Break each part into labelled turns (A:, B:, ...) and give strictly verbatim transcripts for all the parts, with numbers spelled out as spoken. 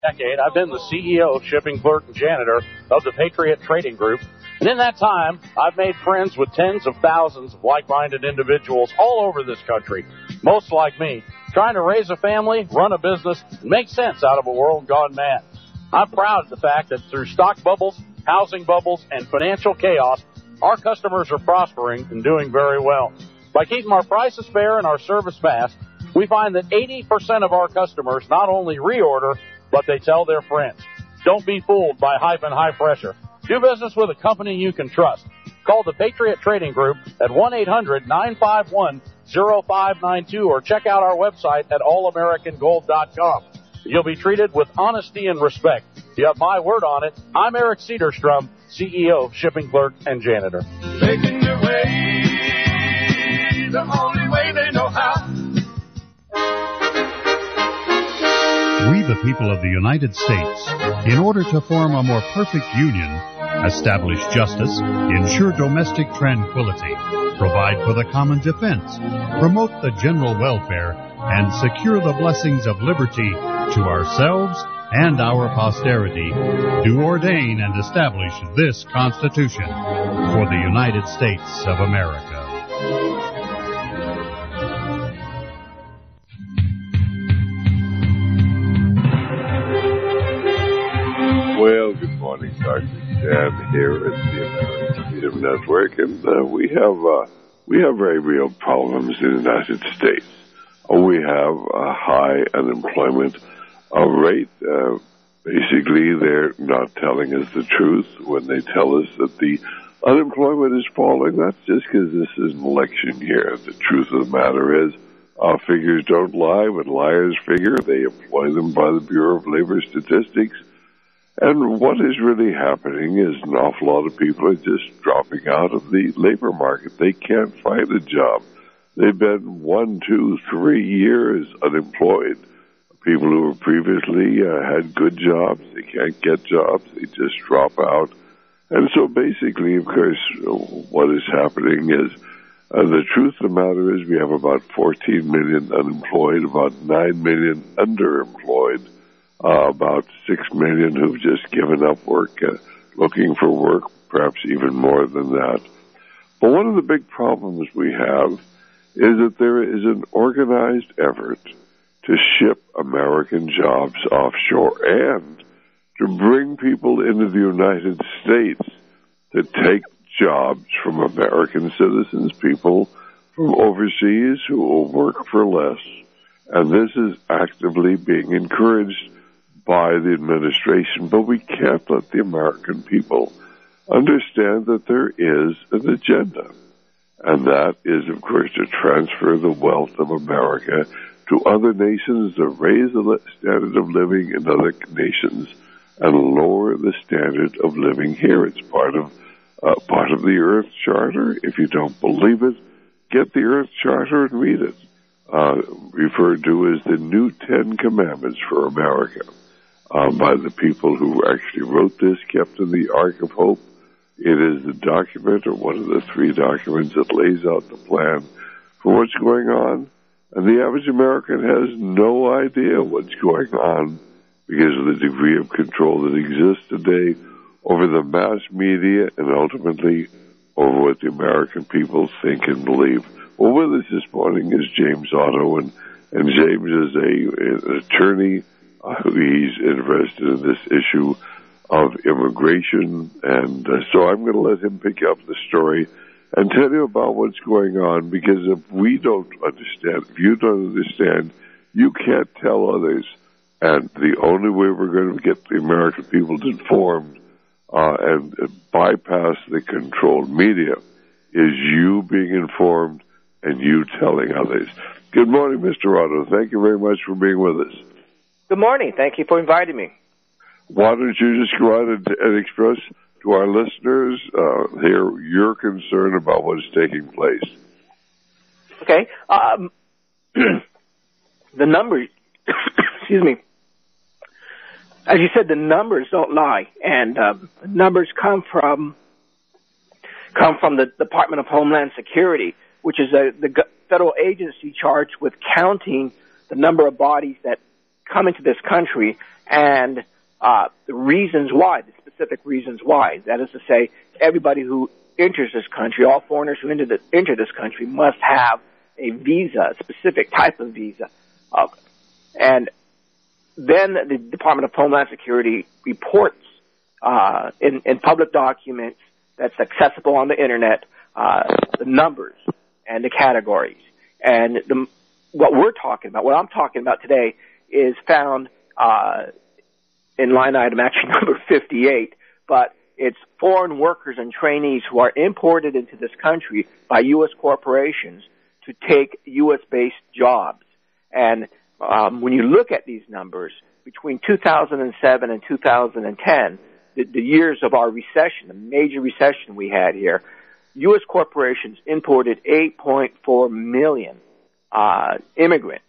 A: decade, I've been the C E O, shipping clerk, and janitor of the Patriot Trading Group. And in that time, I've made friends with tens of thousands of like-minded individuals all over this country, most like me, trying to raise a family, run a business, and make sense out of a world gone mad. I'm proud of the fact that through stock bubbles, housing bubbles, and financial chaos, our customers are prospering and doing very well. By keeping our prices fair and our service fast, we find that eighty percent of our customers not only reorder, but they tell their friends. Don't be fooled by hype and high pressure. Do business with a company you can trust. Call the Patriot Trading Group at one eight hundred nine five one oh five nine two or check out our website at all american gold dot com. You'll be treated with honesty and respect. You have my word on it. I'm Eric Cedarstrom, C E O, shipping clerk, and janitor.
B: Making your way the only way they know how.
C: We, the people of the United States, in order to form a more perfect union, establish justice, ensure domestic tranquility, provide for the common defense, promote the general welfare, and secure the blessings of liberty to ourselves and our posterity, do ordain and establish this Constitution for the United States of America.
D: Well, good morning, Doctor Dan here at the American Freedom Network, and uh, we have uh, we have very real problems in the United States. Uh, we have a high unemployment uh, rate. Uh, basically, they're not telling us the truth when they tell us that the unemployment is falling. That's just because this is an election year. The truth of the matter is, uh, figures don't lie. When liars figure, they employ them by the Bureau of Labor Statistics. And what is really happening is an awful lot of people are just dropping out of the labor market. They can't find a job. They've been one, two, three years unemployed. People who were previously uh, had good jobs, they can't get jobs. They just drop out. And so basically, of course, what is happening is uh, the truth of the matter is we have about fourteen million unemployed, about nine million underemployed. Uh, about six million who've just given up work, uh, looking for work, perhaps even more than that. But one of the big problems we have is that there is an organized effort to ship American jobs offshore and to bring people into the United States to take jobs from American citizens, people from overseas who will work for less. And this is actively being encouraged by the administration, but we can't let the American people understand that there is an agenda. And that is, of course, to transfer the wealth of America to other nations, to raise the standard of living in other nations and lower the standard of living here. It's part of uh, part of the Earth Charter. If you don't believe it, get the Earth Charter and read it. Uh, referred to as the New Ten Commandments for America. Uh, by the people who actually wrote this, kept in the Ark of Hope. It is the document, or one of the three documents, that lays out the plan for what's going on. And the average American has no idea what's going on because of the degree of control that exists today over the mass media and ultimately over what the American people think and believe. Well, with us this morning is James Otto, and, and James is a, an attorney. Uh, he's interested in this issue of immigration, and uh, so I'm going to let him pick up the story and tell you about what's going on, because if we don't understand, if you don't understand, you can't tell others, and the only way we're going to get the American people informed uh, and uh, bypass the controlled media is you being informed and you telling others. Good morning, Mister Otto. Thank you very much for being with us.
E: Good morning. Thank you for inviting me.
D: Why don't you just go out and, and express to our listeners uh, here your concern about what is taking place?
E: Okay. Um, the numbers, excuse me, as you said, the numbers don't lie, and uh, numbers come from come from the Department of Homeland Security, which is a, the federal agency charged with counting the number of bodies that come into this country and uh, the reasons why, the specific reasons why. That is to say, everybody who enters this country, all foreigners who enter, the, enter this country must have a visa, a specific type of visa. Uh, and then the Department of Homeland Security reports uh, in, in public documents that's accessible on the Internet uh, the numbers and the categories. And the, what we're talking about, what I'm talking about today, is found uh, in line item actually number fifty-eight, but it's foreign workers and trainees who are imported into this country by U S corporations to take U S-based jobs. And um, when you look at these numbers, between two thousand seven and two thousand ten, the, the years of our recession, the major recession we had here, U S corporations imported eight point four million uh, immigrants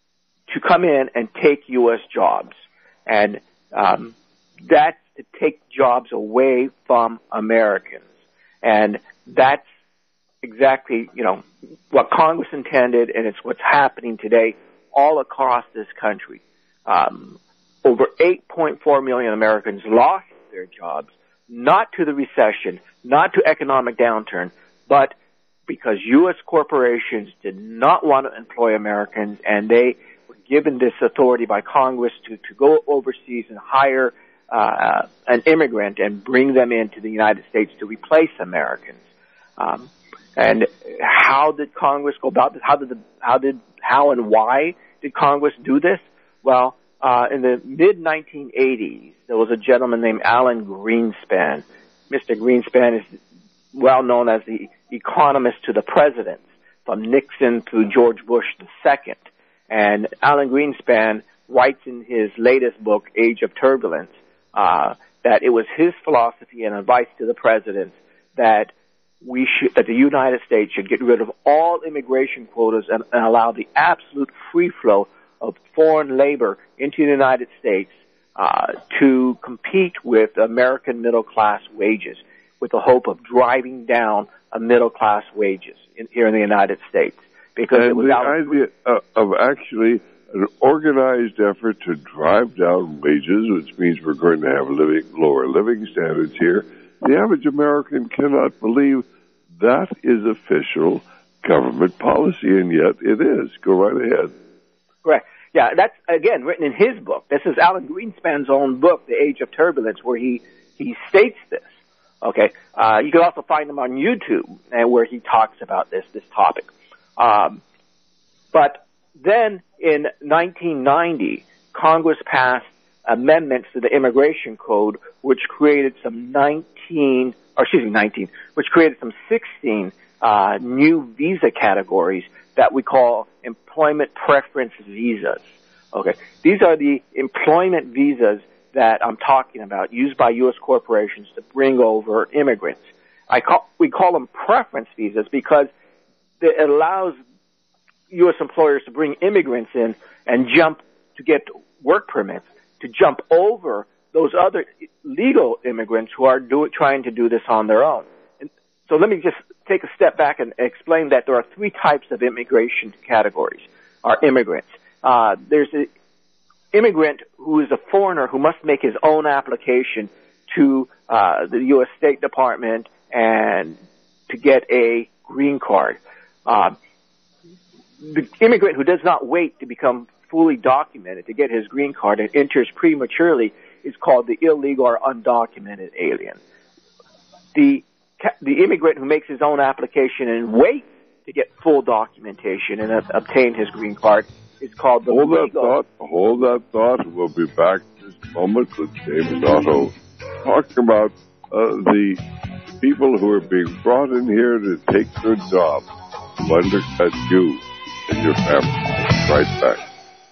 E: to come in and take U S jobs. And um, that's to take jobs away from Americans. And that's exactly, you know, what Congress intended, and it's what's happening today all across this country. Um, over eight point four million Americans lost their jobs, not to the recession, not to economic downturn, but because U S corporations did not want to employ Americans, and they were given this authority by Congress to, to go overseas and hire uh, an immigrant and bring them into the United States to replace Americans. Um, and how did Congress go about this? How did the, how did, how and why did Congress do this? Well, uh, in the mid nineteen eighties, there was a gentleman named Alan Greenspan. Mister Greenspan is well known as the economist to the presidents, from Nixon to George Bush the Second. And Alan Greenspan writes in his latest book, Age of Turbulence, uh, that it was his philosophy and advice to the presidents that we should, that the United States should get rid of all immigration quotas and, and allow the absolute free flow of foreign labor into the United States uh, to compete with American middle-class wages, with the hope of driving down a middle-class wages in, here in the United States. Because
D: and
E: it was
D: the
E: out
D: idea of, of actually an organized effort to drive down wages, which means we're going to have living, lower living standards here, the average American cannot believe that is official government policy, and yet it is. Go right ahead.
E: Correct. Yeah, that's, again, written in his book. This is Alan Greenspan's own book, The Age of Turbulence, where he, he states this. Okay. Uh, you can also find him on YouTube, and where he talks about this, this topic. Um, but then in nineteen ninety, Congress passed amendments to the Immigration Code, which created some nineteen, or excuse me, nineteen, which created some sixteen uh, new visa categories that we call employment preference visas. Okay, these are the employment visas that I'm talking about, used by U S corporations to bring over immigrants. I call, we call them preference visas because it allows U S employers to bring immigrants in and jump to get work permits, to jump over those other legal immigrants who are do, trying to do this on their own. And so let me just take a step back and explain that there are three types of immigration categories, are immigrants. Uh, there's an immigrant who is a foreigner who must make his own application to uh, the U S State Department and to get a green card. Uh, the immigrant who does not wait to become fully documented to get his green card and enters prematurely is called the illegal or undocumented alien. The the immigrant who makes his own application and waits to get full documentation and uh, obtain his green card is called the
D: hold
E: legal.
D: Hold that thought. Hold that thought. We'll be back in just a moment with James Otto talking about uh, the people who are being brought in here to take good jobs, to undercut you and your family. Right back.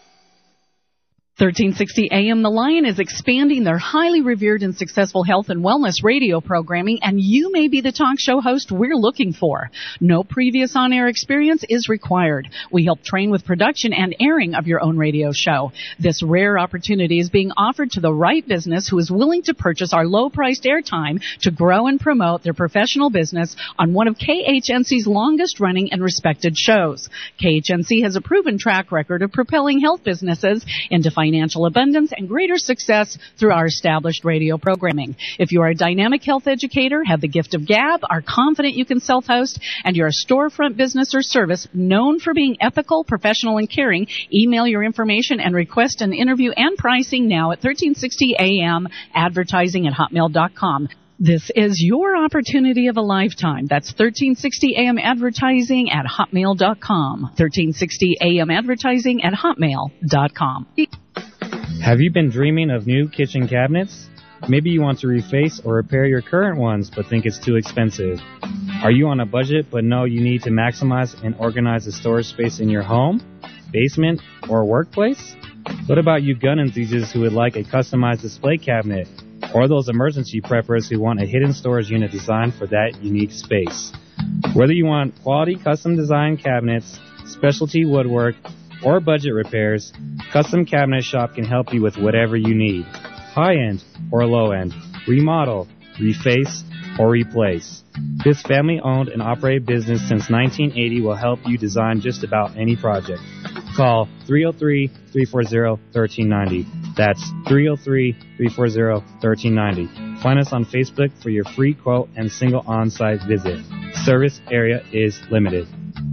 F: thirteen sixty A M The Lion is expanding their highly revered and successful health and wellness radio programming, and you may be the talk show host we're looking for. No previous on-air experience is required. We help train with production and airing of your own radio show. This rare opportunity is being offered to the right business who is willing to purchase our low-priced airtime to grow and promote their professional business on one of K H N C's longest-running and respected shows. K H N C has a proven track record of propelling health businesses into financial financial abundance, and greater success through our established radio programming. If you are a dynamic health educator, have the gift of gab, are confident you can self-host, and you're a storefront business or service known for being ethical, professional, and caring, email your information and request an interview and pricing now at thirteen sixty A M advertising at hotmail dot com. This is your opportunity of a lifetime. That's thirteen sixty A M advertising at hotmail dot com. thirteen sixty A M advertising at hotmail dot com.
G: Have you been dreaming of new kitchen cabinets? Maybe you want to reface or repair your current ones but think it's too expensive. Are you on a budget but know you need to maximize and organize the storage space in your home, basement, or workplace? What about you gun enthusiasts who would like a customized display cabinet? Or those emergency preppers who want a hidden storage unit designed for that unique space? Whether you want quality custom design cabinets, specialty woodwork, or budget repairs, Custom Cabinet Shop can help you with whatever you need. High-end or low-end, remodel, reface, or replace. This family-owned and operated business since nineteen eighty will help you design just about any project. Call three oh three, three four zero, one three nine zero. That's three oh three, three four zero, one three nine zero. Find us on Facebook for your free quote and single on-site visit. Service area is limited.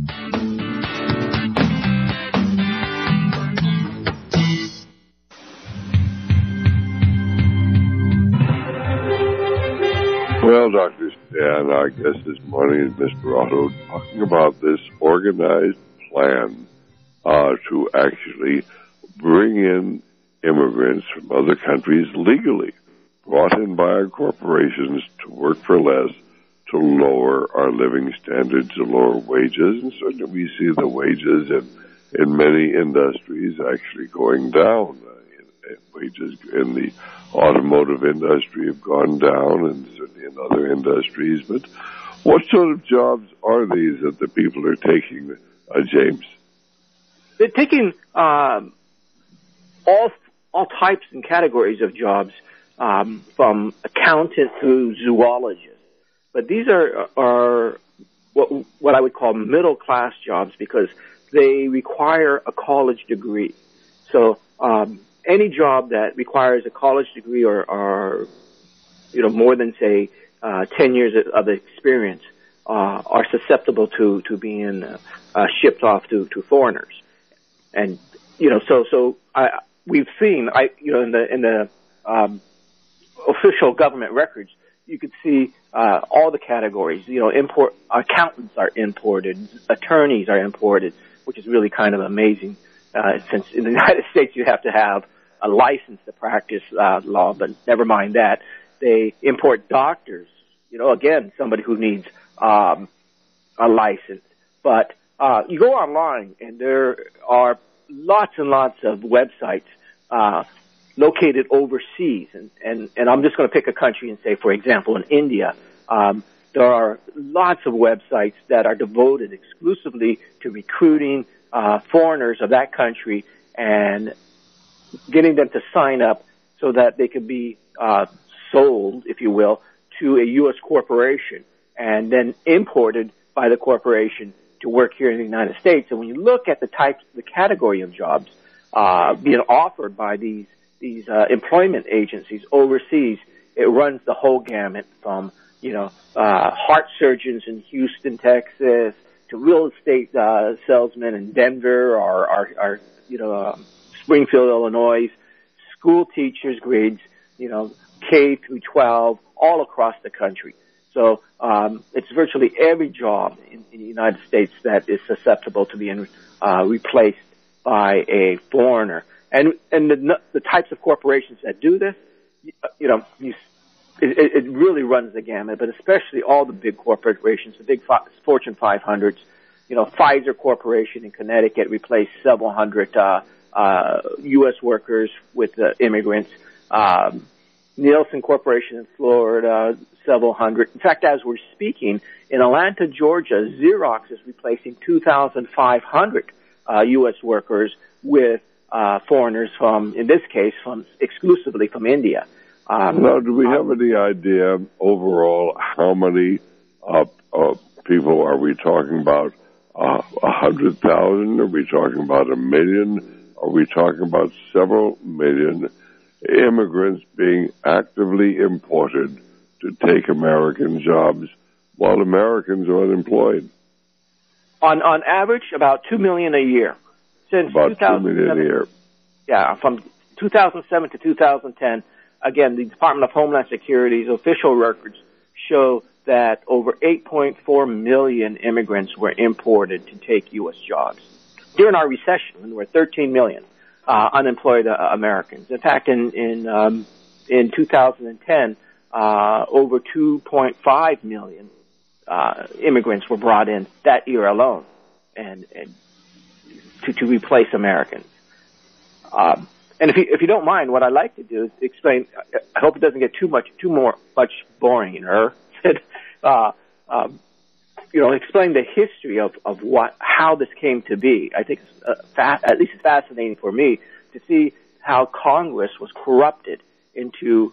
D: Well, Doctor Stan, our guest this morning is Mister Otto, talking about this organized plan uh, to actually bring in immigrants from other countries legally, brought in by our corporations to work for less, to lower our living standards, to lower wages. And certainly we see the wages in, in many industries actually going down. Uh, in, in wages in the automotive industry have gone down, and certainly in other industries. But what sort of jobs are these that the people are taking, uh, James?
E: They're taking um, all all types and categories of jobs, um, from accountant to zoologist. But these are are what what I would call middle class jobs because they require a college degree. So um, any job that requires a college degree or, or you know more than say uh, ten years of experience uh, are susceptible to to being uh, uh, shipped off to, to foreigners. And you know so so I. We've seen, I, you know, in the in the um, official government records, you could see uh, all the categories. You know, import accountants are imported, attorneys are imported, which is really kind of amazing. Uh, since in the United States you have to have a license to practice uh, law, but never mind that. They import doctors. You know, again, somebody who needs um, a license. But uh, you go online, and there are lots and lots of websites uh, located overseas. And, and, and I'm just going to pick a country and say, for example, in India, um, there are lots of websites that are devoted exclusively to recruiting uh, foreigners of that country and getting them to sign up so that they can be uh, sold, if you will, to a U S corporation and then imported by the corporation to work here in the United States. And when you look at the types, the category of jobs uh, being offered by these these uh, employment agencies overseas, it runs the whole gamut from you know uh, heart surgeons in Houston, Texas, to real estate uh, salesmen in Denver or, or, or you know uh, Springfield, Illinois, school teachers, grades you know K through twelve, all across the country. So um, it's virtually every job in, in the United States that is susceptible to being uh, replaced by a foreigner. And and the, the types of corporations that do this, you know, you, it, it really runs the gamut, but especially all the big corporations, the big fi- Fortune five hundreds. You know, Pfizer Corporation in Connecticut replaced several hundred uh, uh, U S workers with uh, immigrants. Um, Nielsen Corporation in Florida, several hundred. In fact, as we're speaking, in Atlanta, Georgia, Xerox is replacing two thousand five hundred uh, U S workers with uh, foreigners from, in this case, from exclusively from India. Um,
D: now, do we have any idea overall how many uh, uh, people are we talking about? Uh, a hundred thousand? Are we talking about a million? are we talking about several million immigrants being actively imported to take American jobs while Americans are unemployed?
E: On on average, about two million a year. Since
D: about two million a year.
E: Yeah, from two thousand seven to two thousand ten. Again, the Department of Homeland Security's official records show that over eight point four million immigrants were imported to take U S jobs. During our recession, when there were thirteen million uh, unemployed uh, Americans. In fact, in in um, in two thousand ten, uh, over two point five million uh, immigrants were brought in that year alone, and, and to to replace Americans. Um, And if you, if you don't mind, what I'd like to do is explain. I hope it doesn't get too much, too more, much boring, or, uh, um, you know, explain the history of, of what, how this came to be. I think it's uh, fa- at least it's fascinating for me to see how Congress was corrupted into,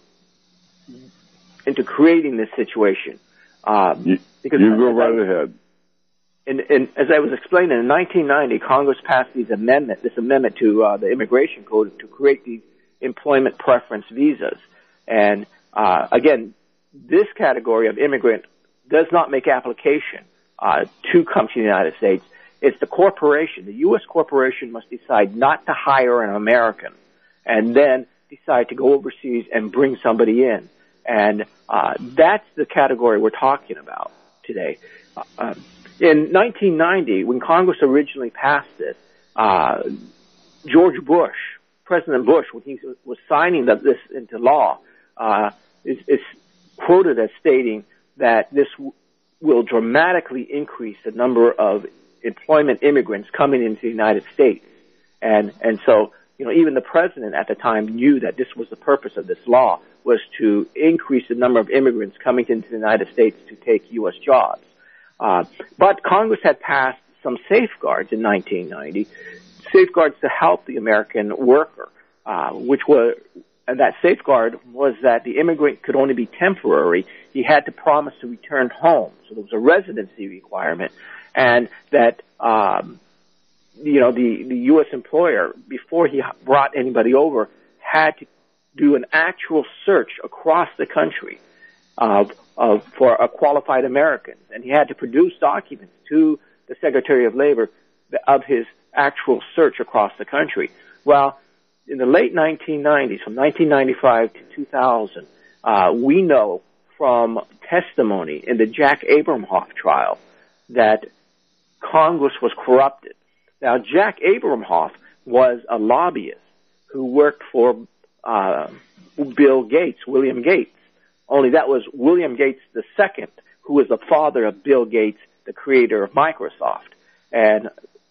E: into creating this situation. Um,
D: you,
E: because
D: you go right ahead.
E: And, and as I was explaining, in nineteen ninety, Congress passed these amendment, this amendment to uh, the Immigration Code to create these employment preference visas. And uh, again, this category of immigrant does not make application uh, to come to the United States. It's the corporation. The U S corporation must decide not to hire an American and then decide to go overseas and bring somebody in. And uh, that's the category we're talking about today. Uh, In nineteen ninety, when Congress originally passed this, uh, George Bush, President Bush, when he was signing this into law, uh, is, is quoted as stating that this w- will dramatically increase the number of employment immigrants coming into the United States. And, and so, you know, even the president at the time knew that this was the purpose of this law, was to increase the number of immigrants coming into the United States to take U S jobs. Uh, but Congress had passed some safeguards in nineteen ninety, safeguards to help the American worker, uh, which were, and that safeguard was that the immigrant could only be temporary. He had to promise to return home. So there was a residency requirement, and that, um, you know, the, the U S employer, before he brought anybody over, had to do an actual search across the country of of for a qualified American, and he had to produce documents to the Secretary of Labor of his actual search across the country. Well, in the late nineteen nineties, from nineteen ninety-five to two thousand, uh, we know from testimony in the Jack Abramoff trial that Congress was corrupted. Now, Jack Abramoff was a lobbyist who worked for uh, Bill Gates, William Gates. Only that was William Gates the Second, who was the father of Bill Gates, the creator of Microsoft. And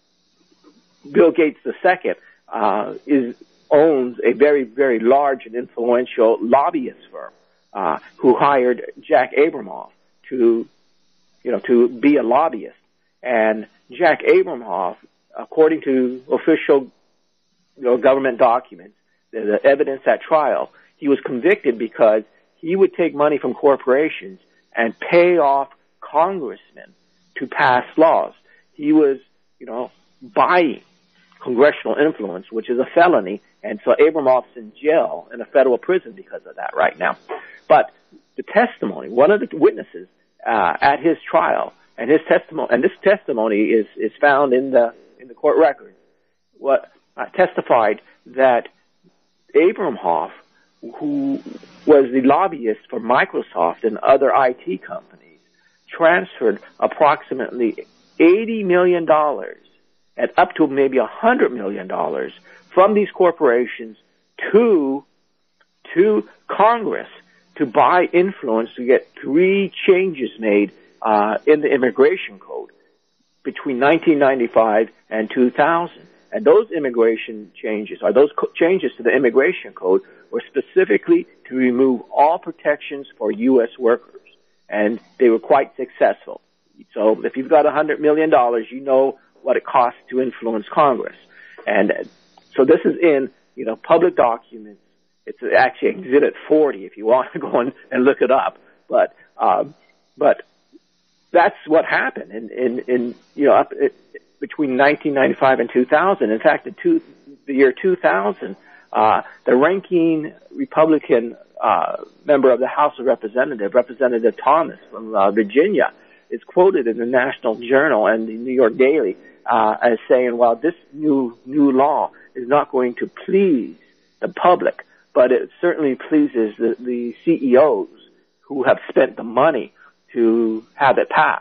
E: Bill Gates the Second uh, is owns a very, very large and influential lobbyist firm uh, who hired Jack Abramoff to, you know, to be a lobbyist. And Jack Abramoff, according to official, you know, government documents, the, the evidence at trial, he was convicted because he would take money from corporations and pay off congressmen to pass laws. He was, you know, buying congressional influence, which is a felony, and so Abramoff's in jail in a federal prison because of that right now. But the testimony, one of the witnesses uh, at his trial, and his testimony, and this testimony is is found in the in the court records, what uh, testified that Abramoff, who was the lobbyist for Microsoft and other I T companies, transferred approximately eighty million dollars and up to maybe one hundred million dollars from these corporations to to Congress to buy influence to get three changes made uh, in the immigration code between nineteen ninety-five and two thousand. And those immigration changes, or those co- changes to the immigration code, were specifically to remove all protections for U S workers. And they were quite successful. So if you've got one hundred million dollars, you know what it costs to influence Congress. And so this is in, you know, public documents. It's actually Exhibit forty if you want to go and, and look it up. But, um, but that's what happened in, in, in you know, up it, between nineteen ninety-five and two thousand. In fact, the two, the year two thousand, uh, the ranking Republican uh, member of the House of Representatives, Representative Thomas from uh, Virginia, is quoted in the National Journal and the New York Daily uh, as saying, well, this new new law is not going to please the public, but it certainly pleases the, the C E Os who have spent the money to have it passed.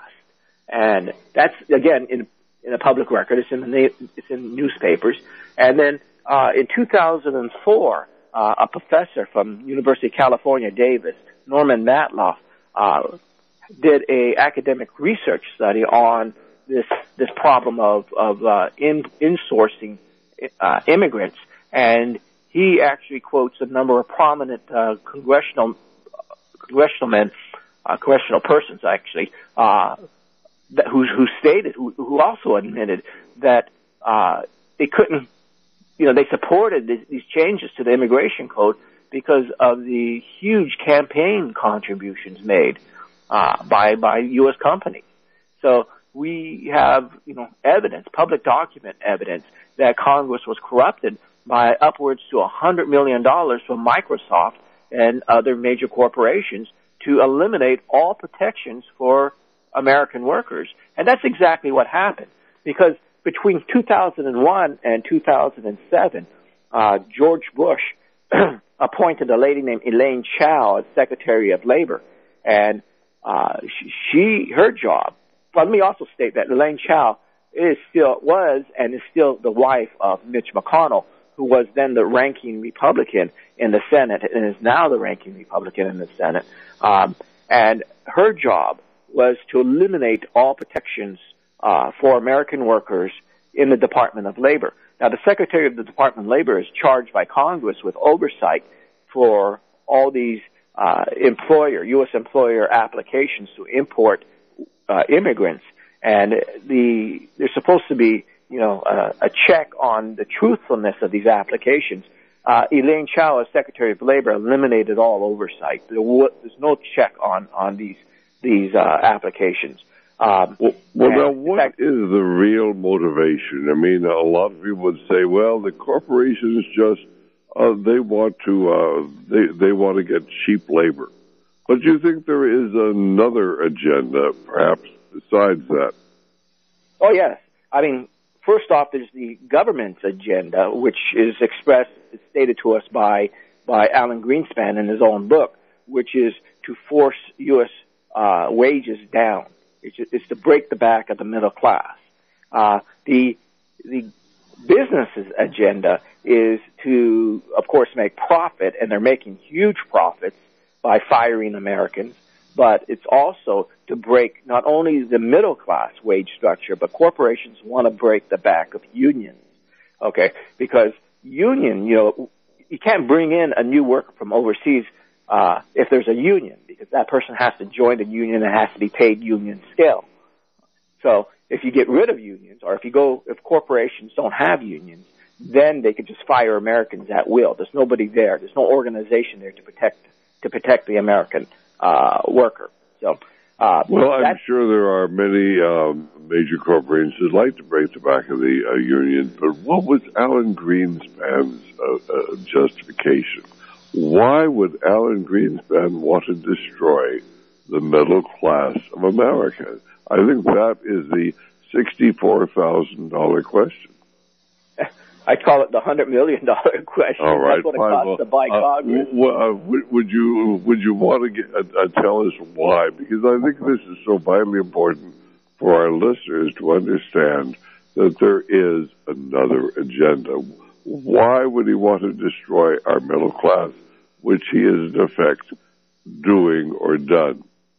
E: And that's, again, in, in a public record. It's in the na- it's in newspapers. And then uh, in two thousand four, uh, a professor from University of California, Davis, Norman Matloff, uh, did a academic research study on this this problem of of uh, in insourcing uh, immigrants, and he actually quotes a number of prominent uh, congressional congressional men, uh, congressional persons actually, uh, that, who who stated who, who also admitted that uh, they couldn't, you know, they supported these, these changes to the immigration code because of the huge campaign contributions made uh, by by U S companies. So we have, you know, evidence, public document evidence that Congress was corrupted by upwards to one hundred million dollars from Microsoft and other major corporations to eliminate all protections for American workers. And that's exactly what happened. Because between two thousand one and two thousand seven, uh, George Bush appointed a lady named Elaine Chao as Secretary of Labor. And uh, she, her job, but let me also state that Elaine Chao is still, was and is still the wife of Mitch McConnell, who was then the ranking Republican in the Senate and is now the ranking Republican in the Senate. Um, and her job was to eliminate all protections uh, for American workers in the Department of Labor. Now, the Secretary of the Department of Labor is charged by Congress with oversight for all these uh, employer, U S employer applications to import uh, immigrants. And the there's supposed to be, you know, uh, a check on the truthfulness of these applications. Uh, Elaine Chao, as Secretary of Labor, eliminated all oversight. There w- there's no check on, on these these uh, applications. Um,
D: well, well now, what
E: fact,
D: is the real motivation? I mean, a lot of people would say, well, the corporations just, uh, they want to, uh, they, they want to get cheap labor. But do you think there is another agenda, perhaps, besides that?
E: Oh, yes. I mean, first off, there's the government's agenda, which is expressed, is stated to us by, by Alan Greenspan in his own book, which is to force U S uh, wages down. It's, it's to break the back of the middle class. Uh, the, the business's agenda is to, of course, make profit, and they're making huge profits by firing Americans, but it's also to break not only the middle class wage structure, but corporations want to break the back of unions. Okay, because union, you know, you can't bring in a new worker from overseas uh, if there's a union, because that person has to join the union and has to be paid union scale. So if you get rid of unions, or if you go, if corporations don't have unions, then they could just fire Americans at will. There's nobody there. There's no organization there to protect to protect the American uh, worker. So, uh,
D: well, I'm sure there are many um, major corporations that like to break the back of the uh, union, but what was Alan Greenspan's uh, uh, justification? Why would Alan Greenspan want to destroy the middle class of America? I think that is the sixty-four thousand dollars question.
E: I call it the hundred million dollar question.
D: All right,
E: that's what it
D: fine.
E: costs
D: well,
E: to buy Congress.
D: Uh, w- uh, would, would you would you want to get, uh, uh, tell us why? Because I think this is so vitally important for our listeners to understand that there is another agenda. Why would he want to destroy our middle class, which he is in effect doing or done?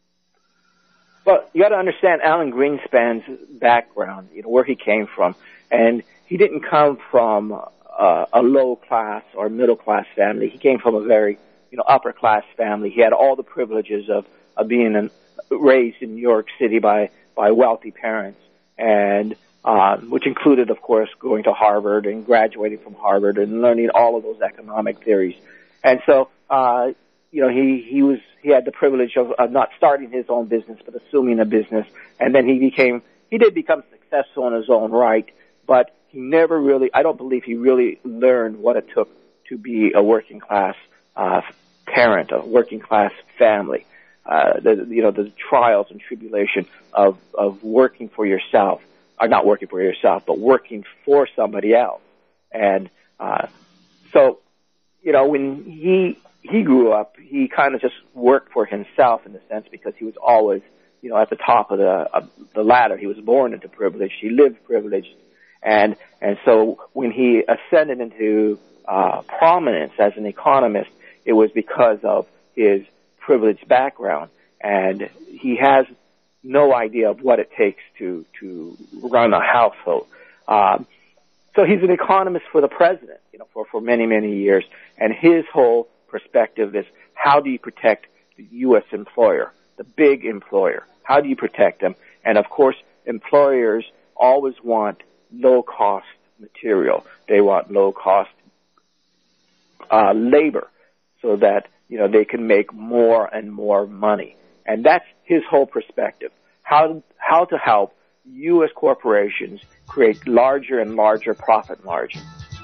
E: Well, you got to understand Alan Greenspan's background, you know, where he came from, and he didn't come from uh, a low class or middle class family. He came from a very, you know, upper class family. He had all the privileges of, of being an, raised in New York City by, by wealthy parents, and uh, which included, of course, going to Harvard and graduating from Harvard and learning all of those economic theories. And so, uh, you know, he, he was, he had the privilege of, of not starting his own business, but assuming a business. And then he became, he did become successful in his own right. but he never really, I don't believe he really learned what it took to be a working class uh, parent, a working class family. Uh, the, you know, the trials and tribulation of, of working for yourself, or not working for yourself, but working for somebody else. And, uh, so, you know, when he, he grew up, he kind of just worked for himself in a sense because he was always, you know, at the top of the, of the ladder. He was born into privilege. He lived privileged. And, and so when he ascended into, uh, prominence as an economist, it was because of his privileged background, and he has no idea of what it takes to to run a household. Um, so he's an economist for the president, you know, for for many many years, and his whole perspective is how do you protect the U S employer, the big employer? How do you protect them? And of course, employers always want low cost material. They want low cost uh, labor, so that you know, they can make more and more money. And that's his whole perspective. How, how to help U S corporations create larger and larger profit margins.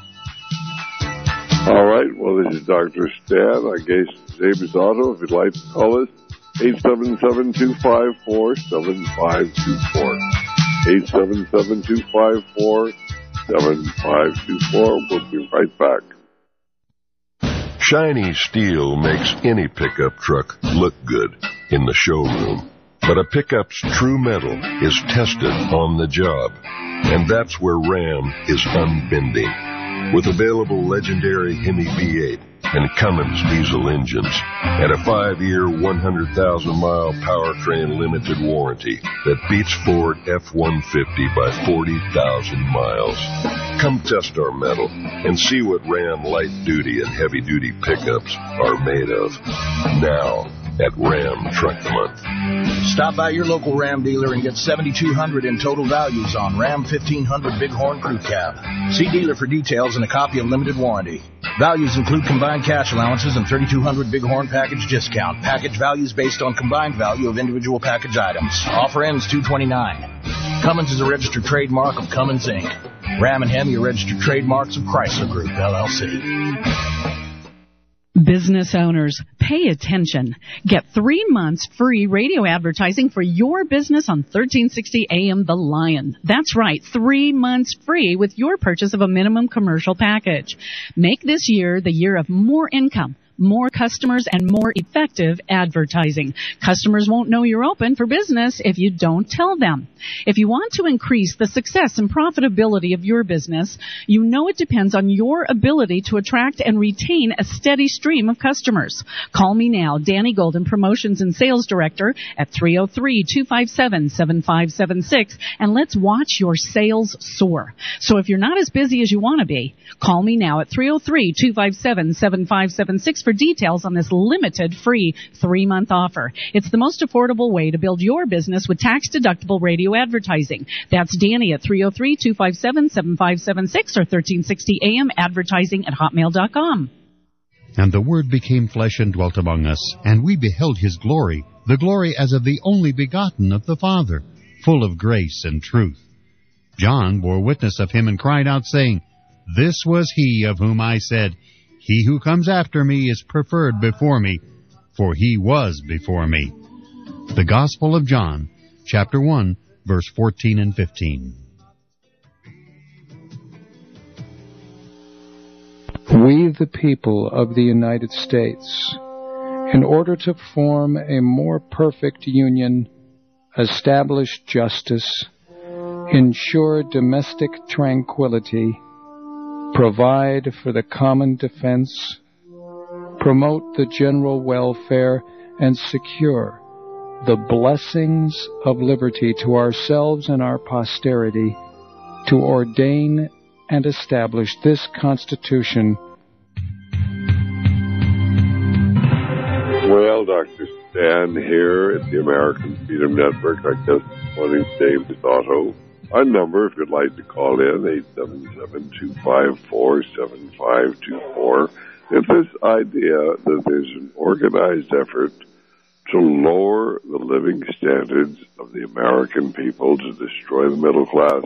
D: All right. Well, this is Doctor Stan. Our guest is James Otto. If you'd like to call us, eight seven seven, two five four, seven five two four. eight seven seven, two five four, seven five two four. We'll be right back.
H: Shiny steel makes any pickup truck look good in the showroom. But a pickup's true metal is tested on the job. And that's where Ram is unbending. With available legendary Hemi V eight and Cummins diesel engines, and a five-year, one hundred thousand mile powertrain limited warranty that beats Ford F one fifty by forty thousand miles. Come test our metal and see what Ram light-duty and heavy-duty pickups are made of. Now at Ram Truck Month.
I: Stop by your local Ram dealer and get seventy-two hundred dollars in total values on Ram fifteen hundred Bighorn Crew Cab. See dealer for details and a copy of limited warranty. Values include combined cash allowances and thirty-two hundred Bighorn package discount. Package values based on combined value of individual package items. Offer ends two twenty-nine. Cummins is a registered trademark of Cummins, Incorporated. Ram and Hemi are registered trademarks of Chrysler Group, L L C.
F: Business owners, pay attention. Get three months free radio advertising for your business on thirteen sixty A M The Lion. That's right, three months free with your purchase of a minimum commercial package. Make this year the year of more income, more customers, and more effective advertising. Customers won't know you're open for business if you don't tell them. If you want to increase the success and profitability of your business, you know it depends on your ability to attract and retain a steady stream of customers. Call me now, Danny Golden, Promotions and Sales Director, at three oh three, two five seven, seven five seven six, and let's watch your sales soar. So if you're not as busy as you want to be, call me now at three oh three, two five seven, seven five seven six for details on this limited free three-month offer. It's the most affordable way to build your business with tax-deductible radio advertising. That's Danny at three oh three, two five seven, seven five seven six or thirteen sixty A M advertising at hotmail dot com.
C: And the Word became flesh and dwelt among us, and we beheld his glory, the glory as of the only begotten of the Father, full of grace and truth. John bore witness of him and cried out, saying, This was he of whom I said, He who comes after me is preferred before me, for he was before me. The Gospel of John, chapter one, verse fourteen and fifteen.
J: We, the people of the United States, in order to form a more perfect union, establish justice, ensure domestic tranquility, provide for the common defense, promote the general welfare, and secure the blessings of liberty to ourselves and our posterity, to ordain and establish this Constitution.
D: Well, Doctor Stan here at the American Freedom Network. Our guest this morning is James Otto. Our number, if you'd like to call in, eight seven seven, two five four, seven five two four. If this idea that there's an organized effort to lower the living standards of the American people, to destroy the middle class,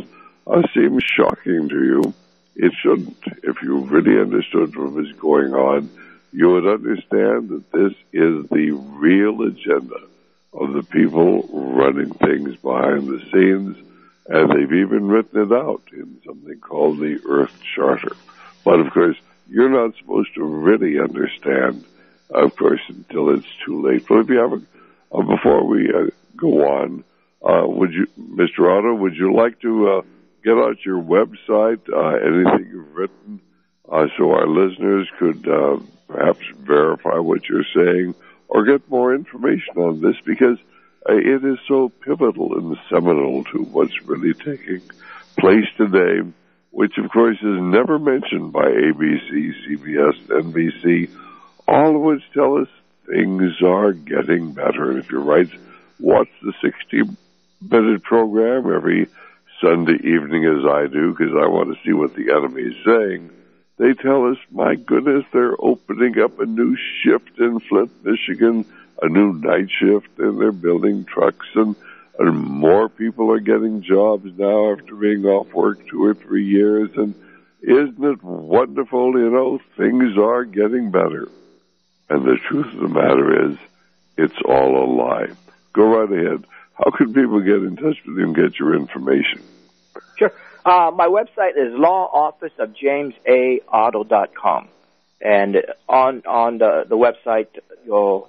D: uh, seems shocking to you, it shouldn't. If you really understood what was going on, you would understand that this is the real agenda of the people running things behind the scenes, and they've even written it out in something called the Earth Charter. But, of course, you're not supposed to really understand, of course, until it's too late. But if you have a, uh, before we uh, go on, uh, would you, Mister Otto, would you like to uh, get out your website, uh, anything you've written, uh, so our listeners could uh, perhaps verify what you're saying or get more information on this, because uh, it is so pivotal and seminal to what's really taking place today, which, of course, is never mentioned by A B C, C B S, N B C, all of which tell us things are getting better. And if you're right, watch the sixty-minute program every Sunday evening, as I do, because I want to see what the enemy is saying. They tell us, my goodness, they're opening up a new shift in Flint, Michigan, a new night shift, and they're building trucks, and And more people are getting jobs now after being off work two or three years. And isn't it wonderful? You know, things are getting better. And the truth of the matter is, it's all a lie. Go right ahead. How can people get in touch with you and get your information?
E: Sure. Uh, my website is law office of james a otto dot com. And on on the, the website, you'll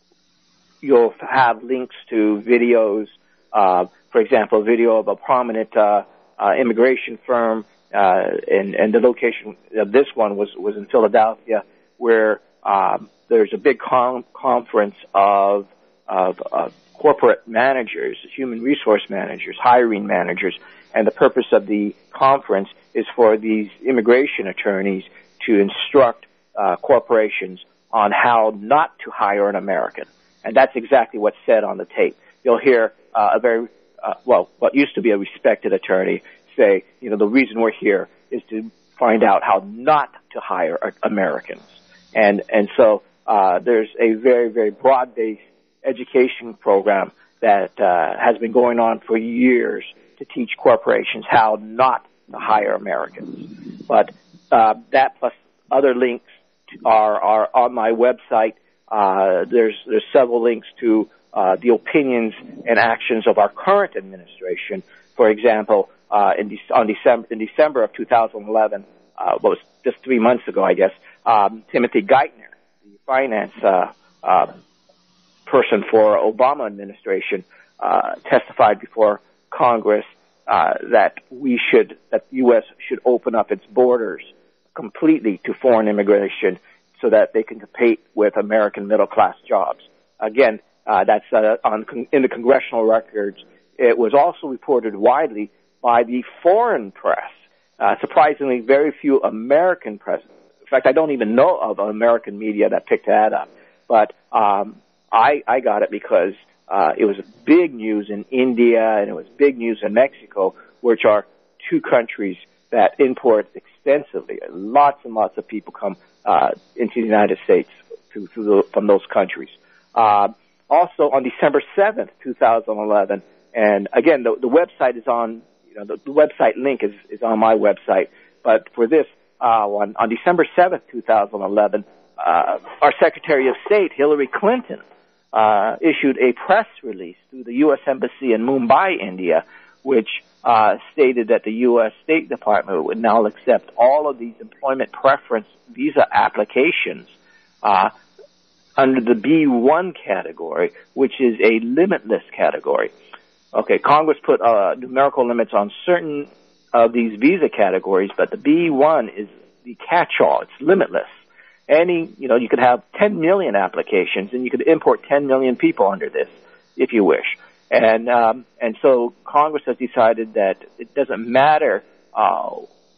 E: you'll have links to videos. Uh, for example, a video of a prominent uh, uh, immigration firm, uh, and, and the location of this one was, was in Philadelphia, where um, there's a big com- conference of, of uh, corporate managers, human resource managers, hiring managers, and the purpose of the conference is for these immigration attorneys to instruct uh, corporations on how not to hire an American. And that's exactly what's said on the tape. You'll hear uh, a very, uh, well, what used to be a respected attorney say, you know, the reason we're here is to find out how not to hire Americans. And, and so, uh, there's a very, very broad-based education program that, uh, has been going on for years to teach corporations how not to hire Americans. But, uh, that plus other links are, are on my website. Uh, there's, there's several links to Uh, the opinions and actions of our current administration. For example, uh, in, De- on December, in December of two thousand eleven, uh, what was just three months ago, I guess, um, Timothy Geithner, the finance uh, uh, person for Obama administration, uh, testified before Congress uh, that we should, that the U S should open up its borders completely to foreign immigration so that they can compete with American middle-class jobs. Again, Uh, that's uh, on con- in the congressional records. It was also reported widely by the foreign press. Uh, surprisingly, very few American press. In fact, I don't even know of American media that picked that up. But um, I, I got it because uh, it was big news in India and it was big news in Mexico, which are two countries that import extensively. Lots and lots of people come uh, into the United States through, through the, from those countries. Uh, Also, on December seventh, twenty eleven, and again, the, the website is on, you know, the, the website link is, is on my website. But for this, uh, on, on December seventh, twenty eleven, uh, our Secretary of State, Hillary Clinton, uh, issued a press release through the U S Embassy in Mumbai, India, which uh, stated that the U S State Department would now accept all of these employment preference visa applications uh, under the B one category, which is a limitless category. Okay, Congress put uh, numerical limits on certain of these visa categories, but the B one is the catch-all. It's limitless. Any, you know, you could have ten million applications, and you could import ten million people under this, if you wish. And um, and so Congress has decided that it doesn't matter uh,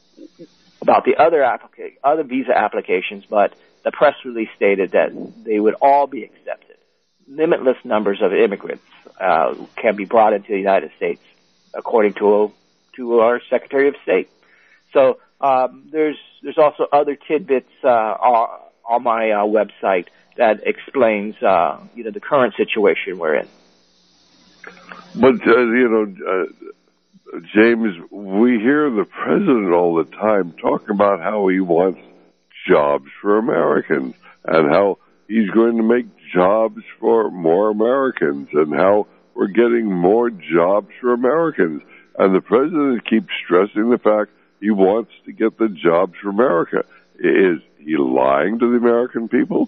E: about the other applica- other visa applications, but the press release stated that they would all be accepted. Limitless numbers of immigrants uh, can be brought into the United States, according to to our Secretary of State. So um, there's there's also other tidbits uh, on, on my uh, website that explains uh, you know the current situation we're in.
D: But uh, you know, uh, James, we hear the president all the time talking about how he wants jobs for Americans and how he's going to make jobs for more Americans and how we're getting more jobs for Americans. And the president keeps stressing the fact he wants to get the jobs for America. Is he lying to the American people?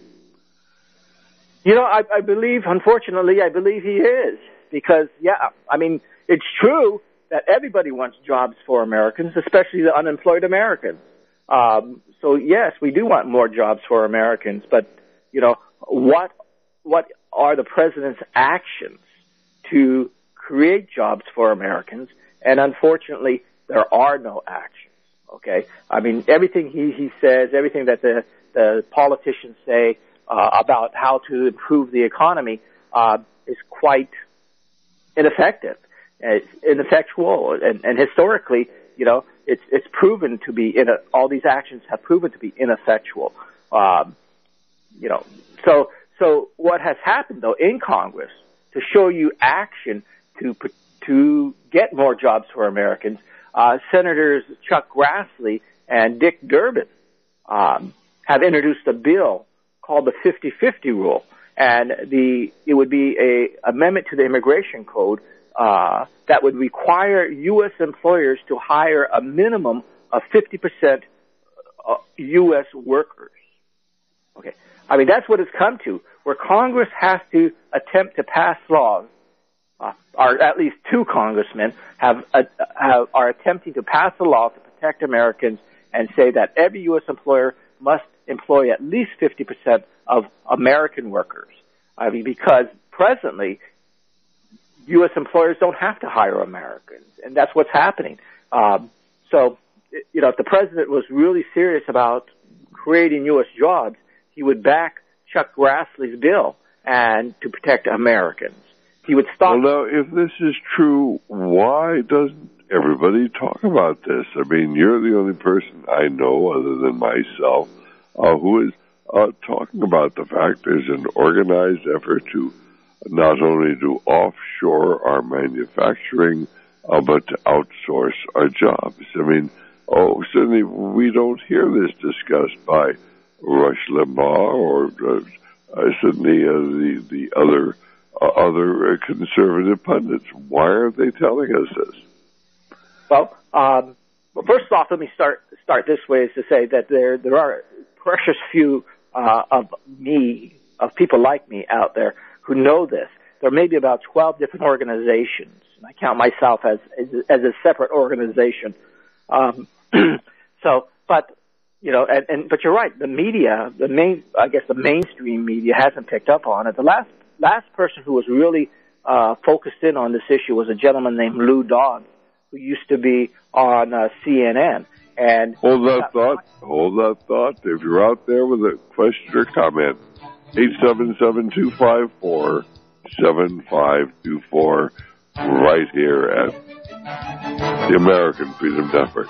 E: You know, I, I believe, unfortunately, I believe he is. Because, yeah, I mean, it's true that everybody wants jobs for Americans, especially the unemployed Americans. Um, so, yes, we do want more jobs for Americans. But, you know, what what are the president's actions to create jobs for Americans? And unfortunately, there are no actions, okay? I mean, everything he, he says, everything that the, the politicians say uh, about how to improve the economy uh, is quite ineffective. It's ineffectual. And, and historically, you know, it's it's proven to be, in a, all these actions have proven to be ineffectual. Um, you know, so so what has happened, though, in Congress to show you action to to get more jobs for Americans, uh, Senators Chuck Grassley and Dick Durbin um, have introduced a bill called the fifty-fifty rule, and the it would be a amendment to the immigration code uh, that would require U S employers to hire a minimum of fifty percent U S workers. Okay, I mean that's what it's come to, where Congress has to attempt to pass laws. Uh, or at least two congressmen have, uh, have are attempting to pass a law to protect Americans and say that every U S employer must employ at least fifty percent of American workers. I mean, because presently U S employers don't have to hire Americans, and that's what's happening. Um, so, you know, if the president was really serious about creating U S jobs, he would back Chuck Grassley's bill and to protect Americans. He would stop.
D: Well, now, if this is true, why doesn't everybody talk about this? I mean, you're the only person I know, other than myself, uh, who is uh, talking about the fact there's an organized effort to not only to offshore our manufacturing, uh, but to outsource our jobs. I mean, oh, certainly we don't hear this discussed by Rush Limbaugh or uh, uh, certainly uh, the the other. Uh, other uh, conservative pundits. Why aren't they telling us this?
E: Well, um, well, first off, let me start start this way: is to say that there there are precious few uh, of me, of people like me out there who know this. There may be about twelve different organizations, and I count myself as as, as a separate organization. Um, so, but you know, and, and but you're right. The media, the main, I guess, the mainstream media hasn't picked up on it. The last. Last person who was really uh, focused in on this issue was a gentleman named Lou Dobbs, who used to be on uh, C N N. And
D: hold that thought. Hold that thought. If you're out there with a question or comment, eight seven seven, two five four, seven five two four, right here at the American Freedom Network.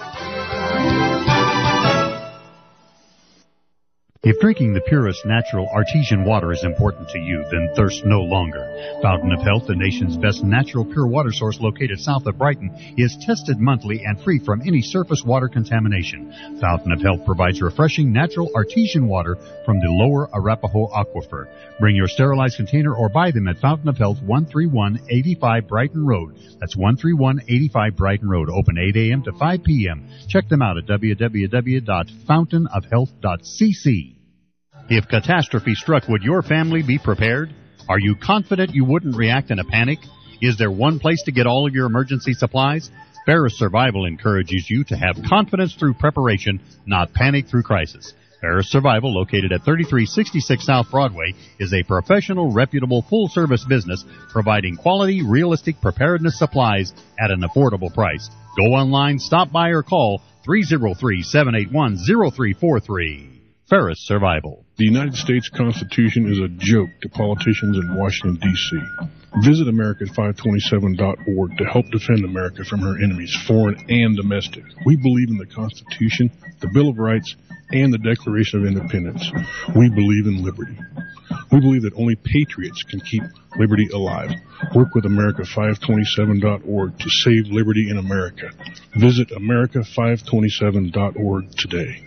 C: If drinking the purest natural artesian water is important to you, then thirst no longer. Fountain of Health, the nation's best natural pure water source located south of Brighton, is tested monthly and free from any surface water contamination. Fountain of Health provides refreshing natural artesian water from the lower Arapahoe Aquifer. Bring your sterilized container or buy them at Fountain of Health, one three one, eighty-five Brighton Road. That's one three one, eighty-five Brighton Road, open eight a.m. to five p.m. Check them out at w w w dot fountain of health dot c c. If catastrophe struck, would your family be prepared? Are you confident you wouldn't react in a panic? Is there one place to get all of your emergency supplies? Ferris Survival encourages you to have confidence through preparation, not panic through crisis. Ferris Survival, located at thirty-three sixty-six South Broadway, is a professional, reputable, full-service business providing quality, realistic preparedness supplies at an affordable price. Go online, stop by, or call three oh three, seven eight one, oh three four three. Ferris Survival.
K: The United States Constitution is a joke to politicians in Washington, D C Visit America five twenty-seven dot org to help defend America from her enemies, foreign and domestic. We believe in the Constitution, the Bill of Rights, and the Declaration of Independence. We believe in liberty. We believe that only patriots can keep liberty alive. Work with America five twenty-seven dot org to save liberty in America. Visit America five twenty-seven dot org today.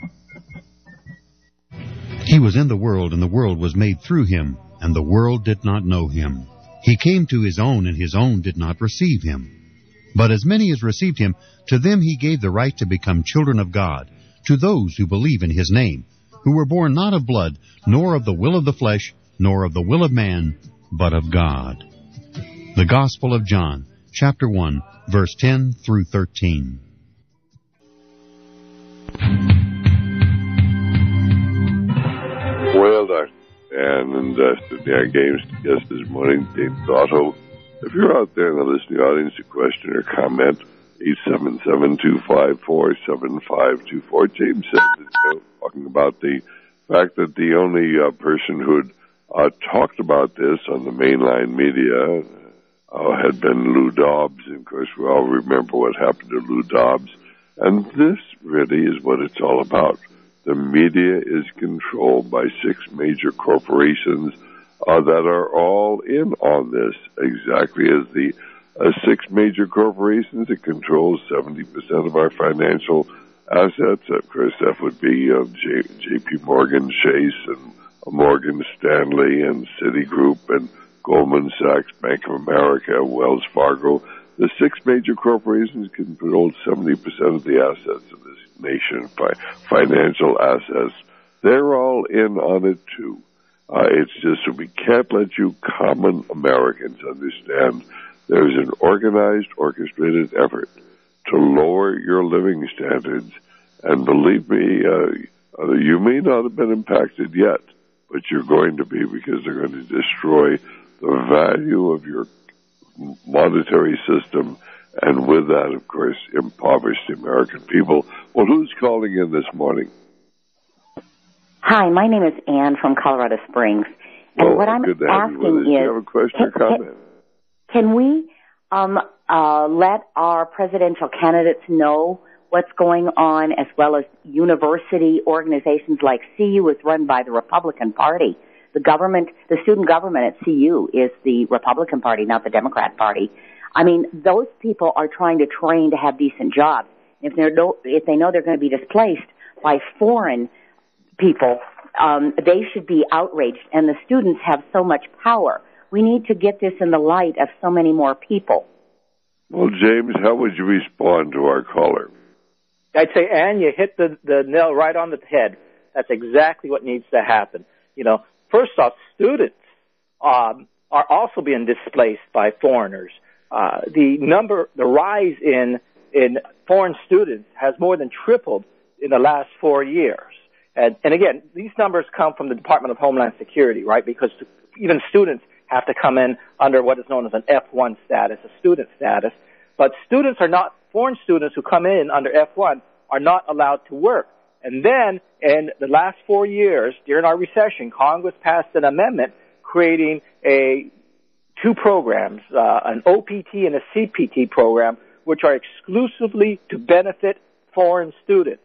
C: He was in the world, and the world was made through him, and the world did not know him. He came to his own, and his own did not receive him. But as many as received him, to them he gave the right to become children of God, to those who believe in his name, who were born not of blood, nor of the will of the flesh, nor of the will of man, but of God. The Gospel of John, chapter one, verse ten through thirteen.
D: Well, Doctor Dan and uh, Sydney, our games guest this morning, James Otto. If you're out there in the listening audience, a question or comment, eight seven seven, two five four, seven five two four. James said that, you know, talking about the fact that the only uh, person who had uh, talked about this on the mainline media uh, had been Lou Dobbs. And, of course, we all remember what happened to Lou Dobbs. And this really is what it's all about. The media is controlled by six major corporations uh, that are all in on this, exactly as the uh, six major corporations that control seventy percent of our financial assets. Of course, that would be uh, J- J.P. Morgan Chase and uh, Morgan Stanley and Citigroup and Goldman Sachs, Bank of America, Wells Fargo. The six major corporations control seventy percent of the assets of this nation, fi- financial assets. They're all in on it, too. Uh, it's just that we can't let you common Americans understand there's an organized, orchestrated effort to lower your living standards. And believe me, uh, uh, you may not have been impacted yet, but you're going to be, because they're going to destroy the value of your monetary system, and with that, of course, impoverish the American people. Well, who's calling in this morning?
L: Hi, my name is Ann from Colorado Springs. And
D: well,
L: what I'm
D: good to have
L: asking
D: you with us.
L: is,
D: Do you have a question
L: can,
D: or comment?
L: Can we um, uh, let our presidential candidates know what's going on, as well as university organizations like C U is run by the Republican Party? The government, the student government at C U is the Republican Party, not the Democrat Party. I mean, those people are trying to train to have decent jobs. If they're no, if they know they're going to be displaced by foreign people, um, they should be outraged. And the students have so much power. We need to get this in the light of so many more people.
D: Well, James, how would you respond to our caller?
E: I'd say, Ann, you hit the, the nail right on the head. That's exactly what needs to happen. You know, first off, students um, are also being displaced by foreigners. Uh, the number, the rise in in foreign students has more than tripled in the last four years. And, and again, these numbers come from the Department of Homeland Security, right? Because even students have to come in under what is known as an F one status, a student status. But students are not, foreign students who come in under F one are not allowed to work. And then in the last four years, during our recession, Congress passed an amendment creating a two programs, uh, an O P T and a C P T program, which are exclusively to benefit foreign students.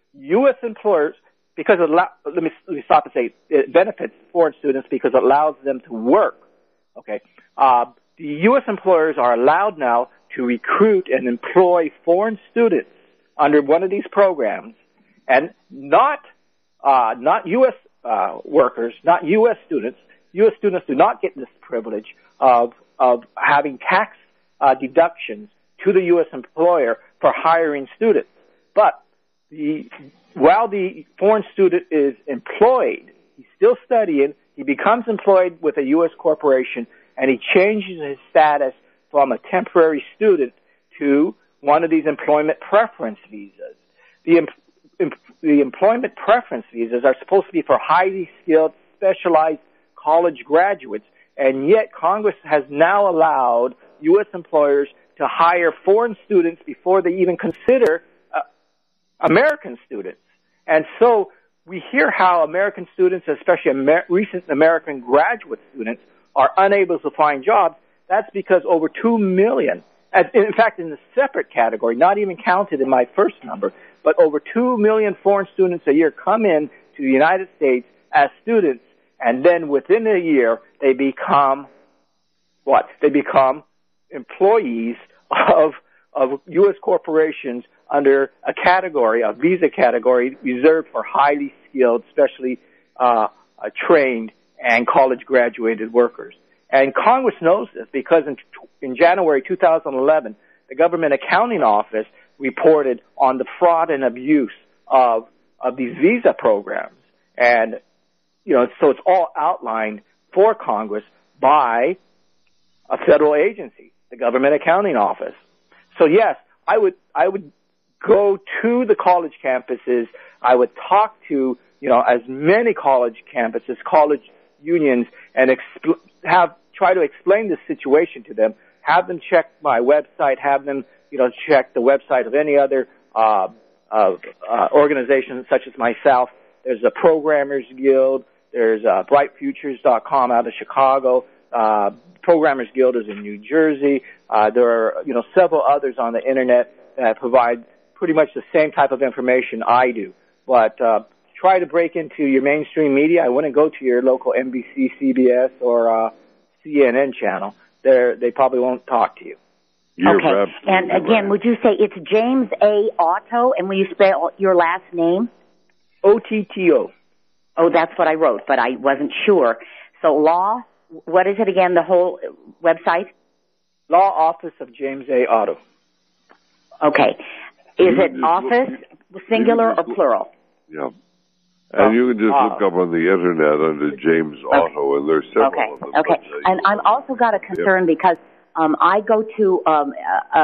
E: U S employers, because it allow, let me let me stop and say it benefits foreign students because it allows them to work. Okay, uh, the U S employers are allowed now to recruit and employ foreign students under one of these programs, and not uh, not U S uh, workers, not U S students. U S students do not get this privilege of of having tax uh, deductions to the U S employer for hiring students. But the while the foreign student is employed, he's still studying, he becomes employed with a U S corporation, and he changes his status from a temporary student to one of these employment preference visas. The, em- em- the employment preference visas are supposed to be for highly skilled, specialized college graduates, and yet Congress has now allowed U S employers to hire foreign students before they even consider uh, American students. And so we hear how American students, especially Amer- recent American graduate students, are unable to find jobs. That's because over two million, in fact, in the separate category, not even counted in my first number, but over two million foreign students a year come in to the United States as students, and then within a year they become what? They become employees of of U S corporations under a category, a visa category reserved for highly skilled, specially uh, uh, trained and college graduated workers. And Congress knows this because in, in January two thousand eleven, the Government Accounting Office reported on the fraud and abuse of of these visa programs. And, you know, so it's all outlined for Congress by a federal agency, the Government Accounting Office. So yes, I would, I would go to the college campuses. I would talk to, you know, as many college campuses, college unions, and expl- have, try to explain the situation to them. Have them check my website. Have them, you know, check the website of any other, uh, uh, uh, organization such as myself. There's a Programmers Guild. There's uh, bright futures dot com out of Chicago. Uh, Programmers Guild is in New Jersey. Uh, there are, you know, several others on the internet that provide pretty much the same type of information I do. But uh, try to break into your mainstream media. I wouldn't go to your local N B C, C B S, or uh, C N N channel. They're, they probably won't talk to you.
D: You're
L: okay. And again, right. Would you say it's James A. Otto, and will you spell your last name?
E: O T T O.
L: Oh, that's what I wrote, but I wasn't sure. So law, what is it again, the whole website?
E: Law Office of James A. Otto.
L: Okay. Is it office, look, singular, or plural?
D: Yeah. And you can just uh, look up on the internet under James okay. Otto, and there's several
L: okay.
D: of them.
L: Okay. And I've also got a concern yep. because um, I go to um, uh,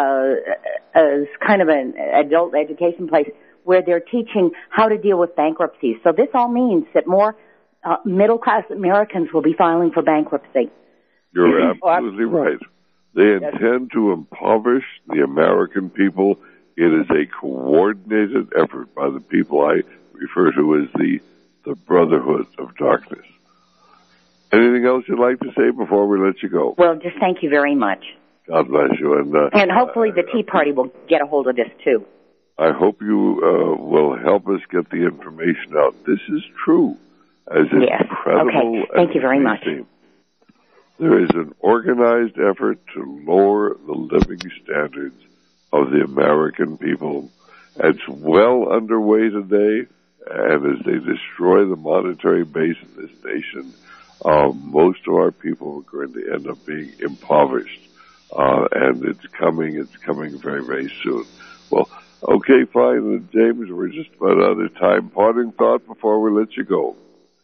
L: uh, kind of an adult education place where they're teaching how to deal with bankruptcy. So this all means that more uh, middle-class Americans will be filing for bankruptcy.
D: You're absolutely right. They intend to impoverish the American people. It is a coordinated effort by the people I refer to as the, the Brotherhood of Darkness. Anything else you'd like to say before we let you go?
L: Well, just thank you very much.
D: God bless you. And, uh,
L: and hopefully the Tea Party will get a hold of this, too.
D: I hope you uh, will help us get the information out. This is true. As
L: yes.
D: incredible
L: okay. Thank
D: as
L: you very
D: it
L: much.
D: Seem. There is an organized effort to lower the living standards of the American people. It's well underway today, and as they destroy the monetary base of this nation, uh, most of our people are going to end up being impoverished. Uh, and it's coming, it's coming very, very soon. Well, okay, fine, James, we're just about out of time. Parting thought before we let you go.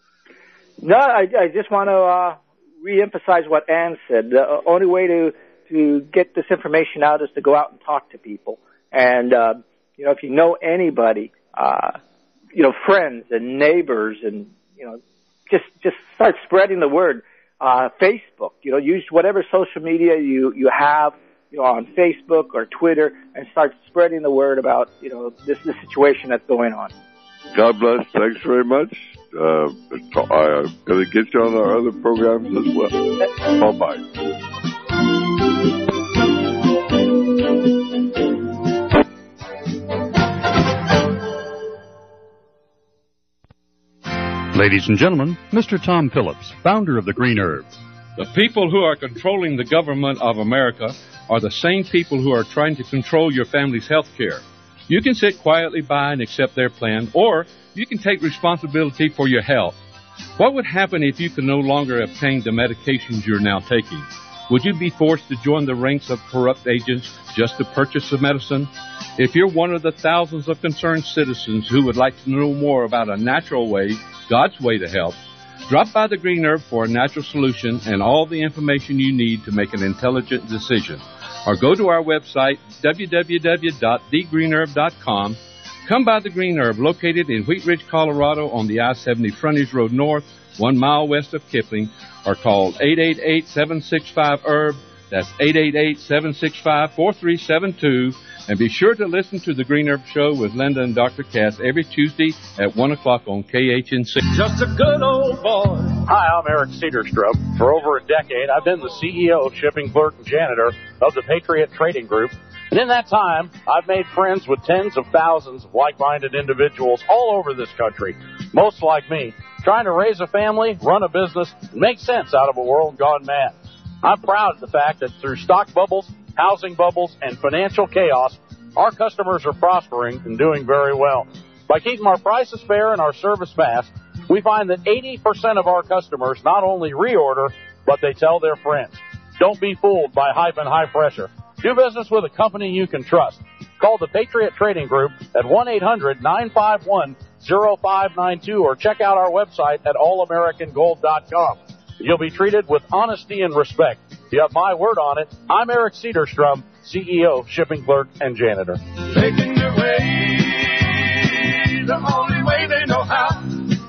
E: No, I, I just want to uh, reemphasize what Ann said. The only way to, to get this information out is to go out and talk to people. And, uh, you know, if you know anybody, uh, you know, friends and neighbors and, you know, just, just start spreading the word. Uh, Facebook, you know, use whatever social media you, you have, you know, on Facebook or Twitter, and start spreading the word about, you know, this, this situation that's going on.
D: God bless. Thanks very much. Uh, I'm going to get you on our other programs as well. Bye-bye.
C: Ladies and gentlemen, Mister Tom Phillips, founder of the Green Herb.
M: The people who are controlling the government of America are the same people who are trying to control your family's health care. You can sit quietly by and accept their plan, or you can take responsibility for your health. What would happen if you could no longer obtain the medications you're now taking? Would you be forced to join the ranks of corrupt agents just to purchase the medicine? If you're one of the thousands of concerned citizens who would like to know more about a natural way, God's way to help, drop by the Green Herb for a natural solution and all the information you need to make an intelligent decision. Or go to our website, w w w dot the green herb dot com. Come by the Green Herb, located in Wheat Ridge, Colorado on the I seventy Frontage Road North, one mile west of Kipling, or call eight eight eight, seven six five, herb. That's eight eight eight, seven six five, four three seven two. And be sure to listen to the Green Herb Show with Linda and Doctor Cass every Tuesday at one o'clock on K H N C.
B: Just a good old boy.
A: Hi, I'm Eric Cedarstrup. For over a decade, I've been the C E O, shipping clerk, and janitor of the Patriot Trading Group. And in that time, I've made friends with tens of thousands of like-minded individuals all over this country, most like me. trying to raise a family, run a business, and make sense out of a world gone mad. I'm proud of the fact that through stock bubbles, housing bubbles, and financial chaos, our customers are prospering and doing very well. By keeping our prices fair and our service fast, we find that eighty percent of our customers not only reorder, but they tell their friends. Don't be fooled by hype and high pressure. Do business with a company you can trust. Call the Patriot Trading Group at one eight hundred nine five one oh five nine two or check out our website at all american gold dot com. You'll be treated with honesty and respect. You have my word on it. I'm Eric Cedarstrom, C E O, Shipping Clerk and Janitor.
B: Making your way the only way they know how.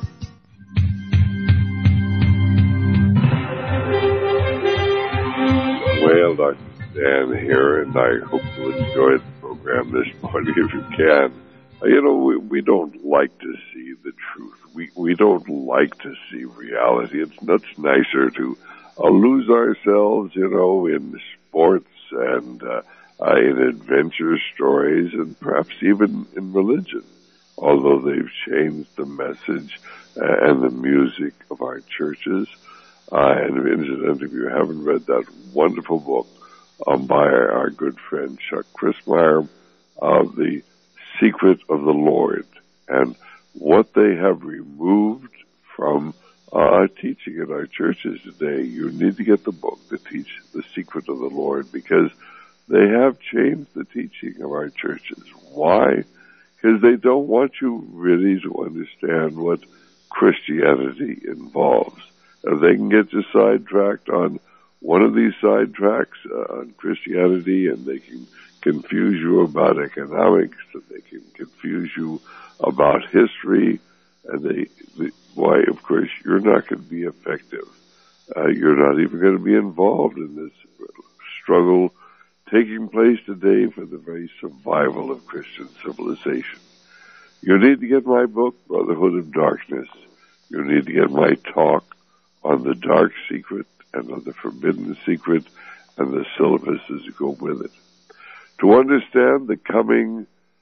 D: Well, Doctor Dan here, and I hope you enjoyed the program this morning if you can. You know, we, we don't like to see the truth. We we don't like to see reality. It's much nicer to uh, lose ourselves, you know, in sports and uh, uh, in adventure stories and perhaps even in religion, although they've changed the message uh, and the music of our churches. Uh, and incidentally, if you haven't read that wonderful book um, by our, our good friend Chuck Crismier, uh, The Secret of the Lord, and what they have removed from uh, teaching in our churches today, you need to get the book to teach The Secret of the Lord, because they have changed the teaching of our churches. Why? Because they don't want you really to understand what Christianity involves. If they can get you sidetracked on one of these sidetracks uh, on Christianity, and they can confuse you about economics, and they can confuse you about history, and they, they why, of course, you're not going to be effective. Uh, you're not even going to be involved in this struggle taking place today for the very survival of Christian civilization. You need to get my book, Brotherhood of Darkness. You need to get my talk on the dark secret and on the forbidden secret and the syllabuses that go with it. To understand the coming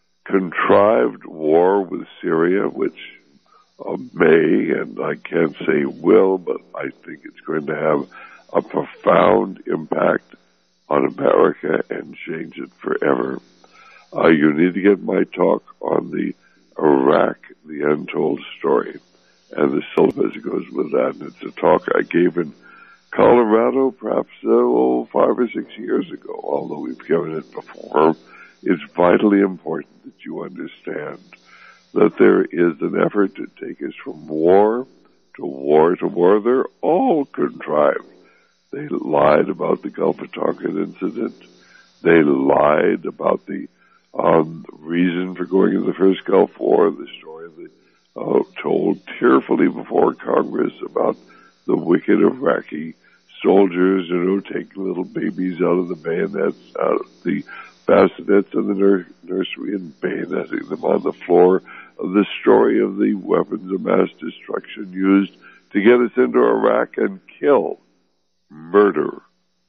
D: contrived war with Syria, which uh, may, and I can't say will, but I think it's going to have a profound impact on America and change it forever. Uh, you need to get my talk on the Iraq, the untold story, and the syllabus that goes with that. And it's a talk I gave in Colorado perhaps uh, oh, five or six years ago, although we've given it before. It's vitally important that you understand that there is an effort to take us from war to war to war. They're all contrived. They lied about the Gulf of Tonkin incident. They lied about the um, reason for going into the first Gulf War, the story they uh, told tearfully before Congress about the wicked Iraqi soldiers, you know, taking little babies out of the bayonets, out of the bassinets in the nur- nursery and bayoneting them on the floor. Of the story of the weapons of mass destruction used to get us into Iraq and kill, murder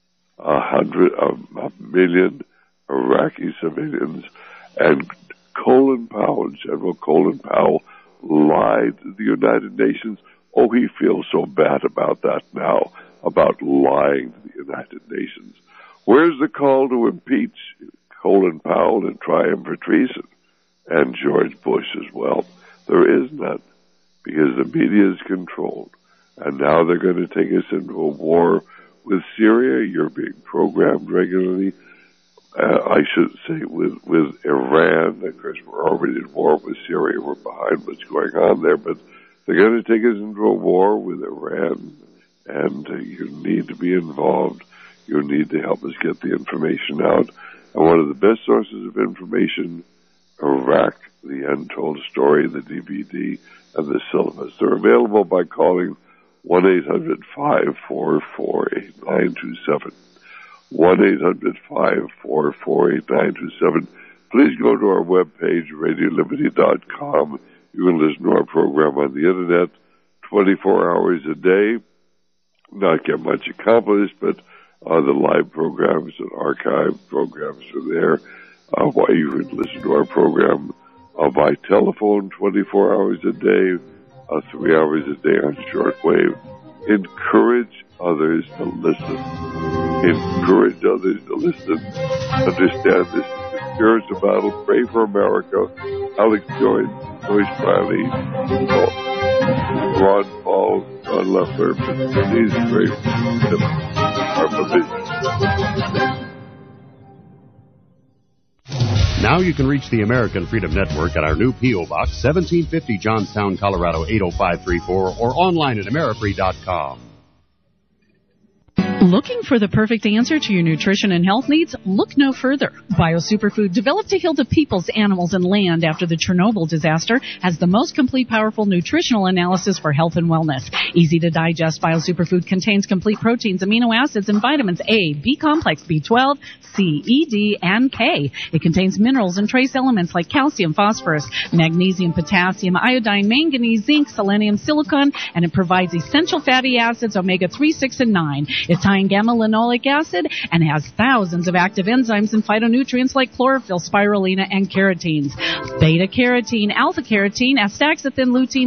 D: a hundred, a, a million Iraqi civilians. And Colin Powell, General Colin Powell, lied to the United Nations. Oh, he feels so bad about that now, about lying to the United Nations. Where's the call to impeach Colin Powell and try him for treason? And George Bush as well. There is none, because the media is controlled. And now they're going to take us into a war with Syria. You're being programmed regularly. Uh, I should say with, with Iran. Of course, we're already in war with Syria. We're behind what's going on there. But they're going to take us into a war with Iran. And uh, you need to be involved. You need to help us get the information out. And one of the best sources of information, Iraq, the Untold Story, the D V D, and the syllabus. They're available by calling one eight hundred five four four eight nine two seven. one eight hundred five four four eight nine two seven. Please go to our webpage, radio liberty dot com. You can listen to our program on the Internet twenty-four hours a day. Not get much accomplished, but uh, the live programs and archive programs are there. Uh, why you can listen to our program uh, by telephone twenty-four hours a day, uh, three hours a day on shortwave. Encourage others to listen. Encourage others to listen. Understand this is a spiritual battle. Pray for America. Alex Joyce, Joyce Riley, Ron Paul, John Leffler. These great are provisions.
C: Now you can reach the American Freedom Network at our new P O. Box, seventeen fifty Johnstown, Colorado, eight oh five three four, or online at amerifree dot com.
F: Looking for the perfect answer to your nutrition and health needs? Look no further. BioSuperfood, developed to heal the peoples, animals, and land after the Chernobyl disaster, has the most complete, powerful nutritional analysis for health and wellness. Easy to digest, BioSuperfood contains complete proteins, amino acids, and vitamins A, B complex, B twelve, C, E, D, and K. It contains minerals and trace elements like calcium, phosphorus, magnesium, potassium, iodine, manganese, zinc, selenium, silicon, and it provides essential fatty acids, omega three, six, and nine. It's high in gamma-linoleic acid and has thousands of active enzymes and phytonutrients like chlorophyll, spirulina, and carotenes. Beta-carotene, alpha-carotene, astaxanthin, lutein,